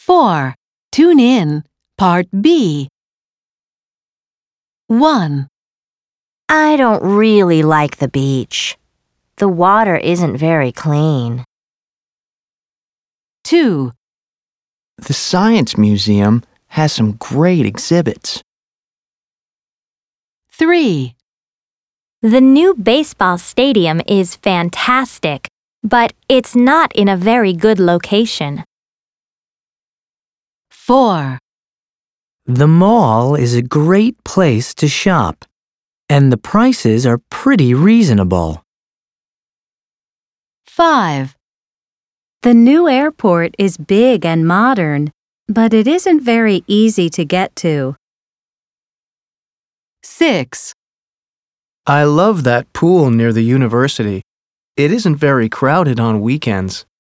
4. Tune in, Part B. 1. I don't really like the beach. The water isn't very clean. 2. The Science Museum has some great exhibits. 3. The new baseball stadium is fantastic, but it's not in a very good location. 4. The mall is a great place to shop, and the prices are pretty reasonable. 5. The new airport is big and modern, but it isn't very easy to get to. 6. I love that pool near the university. It isn't very crowded on weekends.